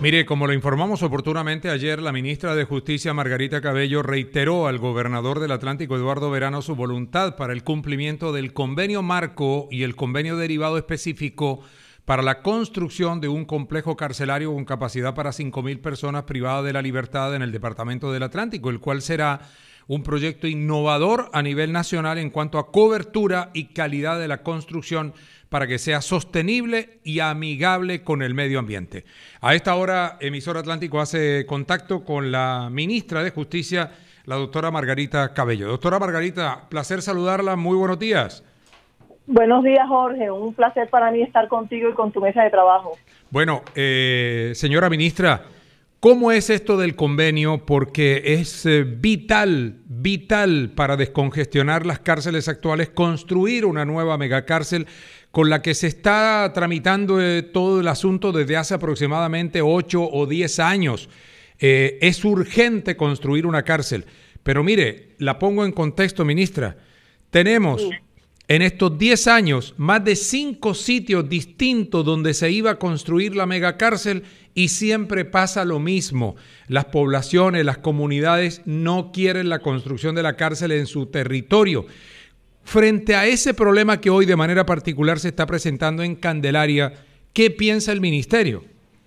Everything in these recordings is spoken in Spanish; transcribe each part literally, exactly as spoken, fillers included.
Mire, como lo informamos oportunamente ayer, la ministra de Justicia, Margarita Cabello, reiteró al gobernador del Atlántico, Eduardo Verano, su voluntad para el cumplimiento del convenio marco y el convenio derivado específico para la construcción de un complejo carcelario con capacidad para cinco mil personas privadas de la libertad en el departamento del Atlántico, el cual será un proyecto innovador a nivel nacional en cuanto a cobertura y calidad de la construcción para que sea sostenible y amigable con el medio ambiente. A esta hora, Emisor Atlántico hace contacto con la ministra de Justicia, la doctora Margarita Cabello. Doctora Margarita, placer saludarla, muy buenos días. Buenos días, Jorge. Un placer para mí estar contigo y con tu mesa de trabajo. Bueno, eh, señora ministra, ¿cómo es esto del convenio? Porque es eh, vital, vital para descongestionar las cárceles actuales, construir una nueva megacárcel con la que se está tramitando eh, todo el asunto desde hace aproximadamente ocho o diez años. Eh, es urgente construir una cárcel. Pero mire, la pongo en contexto, ministra. Tenemos Sí. en estos diez años más de cinco sitios distintos donde se iba a construir la megacárcel y siempre pasa lo mismo. Las poblaciones, las comunidades no quieren la construcción de la cárcel en su territorio. Frente a ese problema que hoy de manera particular se está presentando en Candelaria, ¿qué piensa el ministerio?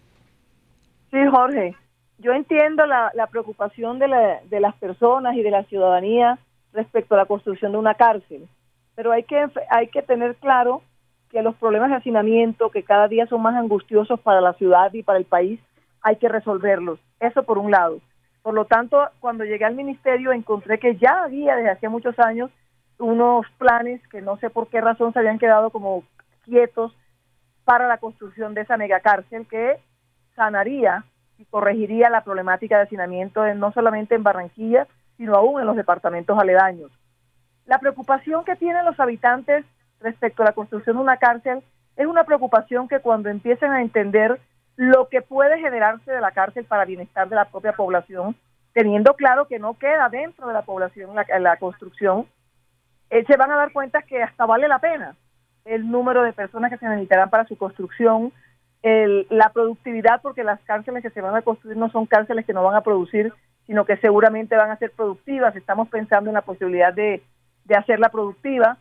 Sí, Jorge. Yo entiendo la, la preocupación de, la, de las personas y de la ciudadanía respecto a la construcción de una cárcel, pero hay que, hay que tener claro que los problemas de hacinamiento, que cada día son más angustiosos para la ciudad y para el país, hay que resolverlos. Eso por un lado. Por lo tanto, cuando llegué al ministerio encontré que ya había desde hace muchos años unos planes que no sé por qué razón se habían quedado como quietos para la construcción de esa megacárcel que sanaría y corregiría la problemática de hacinamiento en, no solamente en Barranquilla, sino aún en los departamentos aledaños. La preocupación que tienen los habitantes respecto a la construcción de una cárcel es una preocupación que cuando empiecen a entender lo que puede generarse de la cárcel para bienestar de la propia población, teniendo claro que no queda dentro de la población la, la construcción, eh, se van a dar cuenta que hasta vale la pena el número de personas que se necesitarán para su construcción, el, la productividad, porque las cárceles que se van a construir no son cárceles que no van a producir, sino que seguramente van a ser productivas. Estamos pensando en la posibilidad de, de hacerla productiva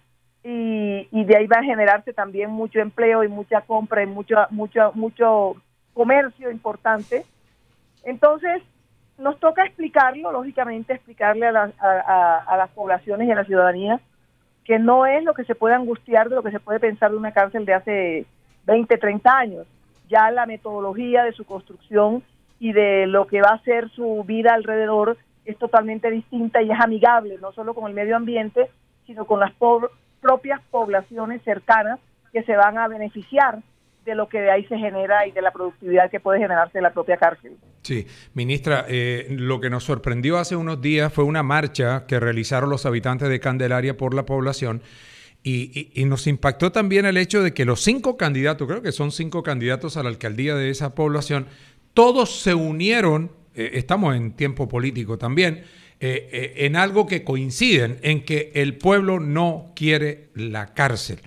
y, y de ahí va a generarse también mucho empleo y mucha compra y mucho, mucho, mucho comercio importante. Entonces, nos toca explicarlo, lógicamente, explicarle a, la, a, a, a las poblaciones y a la ciudadanía que no es lo que se puede angustiar de lo que se puede pensar de una cárcel de hace veinte, treinta años. Ya la metodología de su construcción y de lo que va a ser su vida alrededor es totalmente distinta y es amigable, no solo con el medio ambiente, sino con las po- propias poblaciones cercanas que se van a beneficiar de lo que de ahí se genera y de la productividad que puede generarse en la propia cárcel. Sí, ministra, eh, lo que nos sorprendió hace unos días fue una marcha que realizaron los habitantes de Candelaria por la población y, y, y nos impactó también el hecho de que los cinco candidatos, creo que son cinco candidatos a la alcaldía de esa población, todos se unieron, eh, estamos en tiempo político también, eh, eh, en algo que coinciden, en que el pueblo no quiere la cárcel.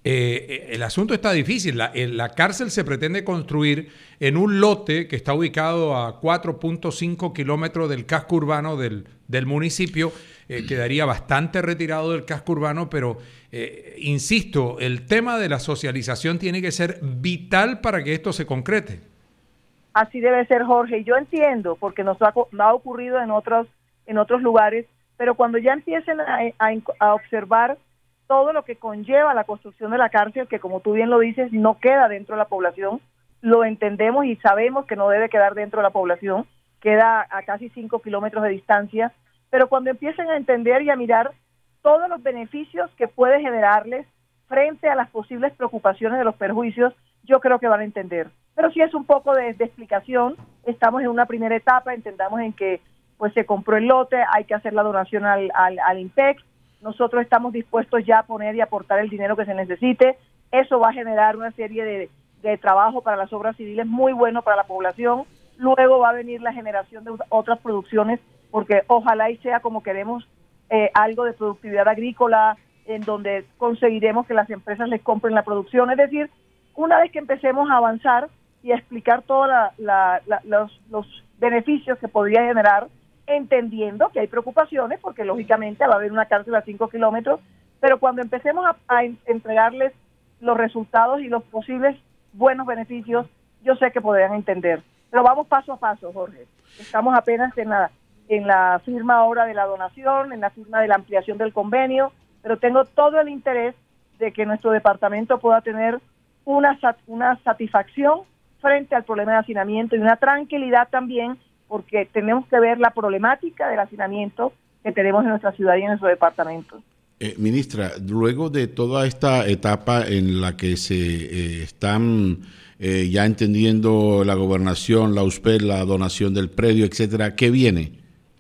Eh, el asunto está difícil. La, la cárcel se pretende construir en un lote que está ubicado a cuatro punto cinco kilómetros del casco urbano del, del municipio. Eh, quedaría bastante retirado del casco urbano, pero eh, insisto, el tema de la socialización tiene que ser vital para que esto se concrete. Así debe ser, Jorge. Yo entiendo, porque nos ha, ha ocurrido en otros, en otros lugares, pero cuando ya empiecen a, a, a observar todo lo que conlleva la construcción de la cárcel, que como tú bien lo dices, no queda dentro de la población, lo entendemos y sabemos que no debe quedar dentro de la población, queda a casi cinco kilómetros de distancia, pero cuando empiecen a entender y a mirar todos los beneficios que puede generarles frente a las posibles preocupaciones de los perjuicios, yo creo que van a entender. Pero sí es un poco de, de explicación, estamos en una primera etapa, entendamos en que pues se compró el lote, hay que hacer la donación al, al, al INPEC. Nosotros estamos dispuestos ya a poner y aportar el dinero que se necesite. Eso va a generar una serie de, de trabajo para las obras civiles muy bueno para la población. Luego va a venir la generación de otras producciones, porque ojalá y sea como queremos, eh, algo de productividad agrícola, en donde conseguiremos que las empresas les compren la producción. Es decir, una vez que empecemos a avanzar, y explicar todos la, la, la, los, los beneficios que podría generar, entendiendo que hay preocupaciones, porque lógicamente va a haber una cárcel a cinco kilómetros, pero cuando empecemos a, a entregarles los resultados y los posibles buenos beneficios, yo sé que podrán entender. Pero vamos paso a paso, Jorge. Estamos apenas en la, en la firma ahora de la donación, en la firma de la ampliación del convenio, pero tengo todo el interés de que nuestro departamento pueda tener una, una satisfacción frente al problema de hacinamiento y una tranquilidad también, porque tenemos que ver la problemática del hacinamiento que tenemos en nuestra ciudad y en nuestro departamento. Eh, ministra, luego de toda esta etapa en la que se eh, están eh, ya entendiendo la gobernación, la U S P E D, la donación del predio, etcétera, ¿qué viene?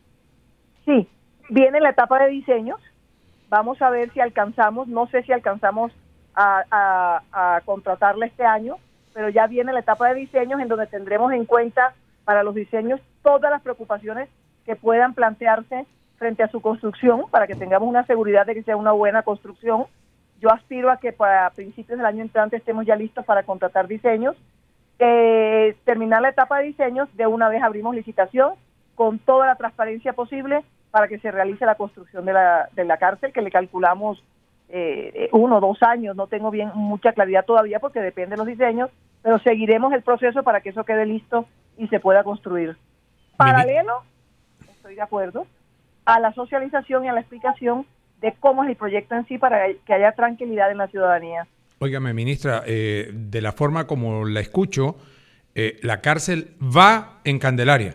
Sí, viene la etapa de diseños. Vamos a ver si alcanzamos, no sé si alcanzamos a, a, a contratarla este año, pero ya viene la etapa de diseños en donde tendremos en cuenta para los diseños todas las preocupaciones que puedan plantearse frente a su construcción, para que tengamos una seguridad de que sea una buena construcción. Yo aspiro a que para principios del año entrante estemos ya listos para contratar diseños. Eh, terminar la etapa de diseños, de una vez abrimos licitación con toda la transparencia posible para que se realice la construcción de la, de la cárcel, que le calculamos eh, uno o dos años. No tengo bien mucha claridad todavía porque depende de los diseños, pero seguiremos el proceso para que eso quede listo y se pueda construir. Paralelo, estoy de acuerdo, a la socialización y a la explicación de cómo es el proyecto en sí para que haya tranquilidad en la ciudadanía. Óigame, ministra, eh, de la forma como la escucho, eh, la cárcel va en Candelaria.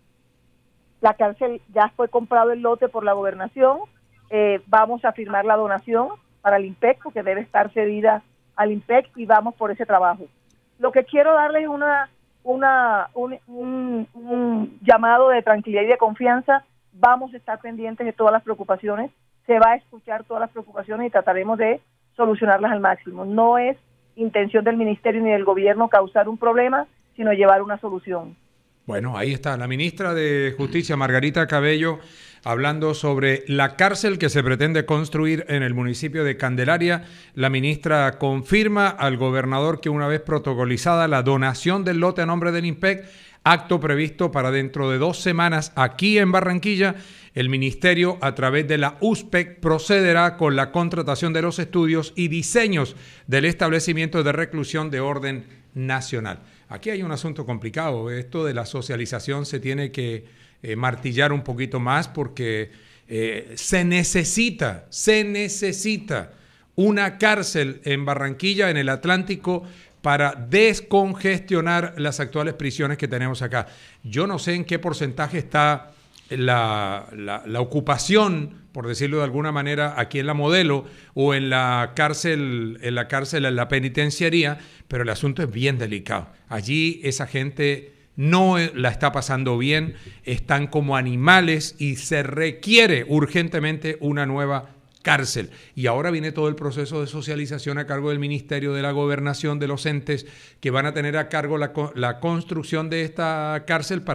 La cárcel ya fue comprado el lote por la gobernación, eh, vamos a firmar la donación para el IMPEC, porque debe estar cedida al IMPEC, y vamos por ese trabajo. Lo que quiero darles es una, una, un, un, un llamado de tranquilidad y de confianza. Vamos a estar pendientes de todas las preocupaciones, se va a escuchar todas las preocupaciones y trataremos de solucionarlas al máximo. No es intención del ministerio ni del gobierno causar un problema, sino llevar una solución. Bueno, ahí está la ministra de Justicia, Margarita Cabello, hablando sobre la cárcel que se pretende construir en el municipio de Candelaria. La ministra confirma al gobernador que una vez protocolizada la donación del lote a nombre del IMPEC, acto previsto para dentro de dos semanas aquí en Barranquilla, el ministerio a través de la U S P E D procederá con la contratación de los estudios y diseños del establecimiento de reclusión de orden nacional. Aquí hay un asunto complicado. Esto de la socialización se tiene que eh, martillar un poquito más porque eh, se necesita, se necesita una cárcel en Barranquilla, en el Atlántico, para descongestionar las actuales prisiones que tenemos acá. Yo no sé en qué porcentaje está la, la, la ocupación, por decirlo de alguna manera, aquí en la Modelo o en la cárcel, en la cárcel, en la penitenciaría, pero el asunto es bien delicado. Allí esa gente no la está pasando bien, están como animales y se requiere urgentemente una nueva cárcel. Y ahora viene todo el proceso de socialización a cargo del Ministerio de la Gobernación, de los entes que van a tener a cargo la, la construcción de esta cárcel para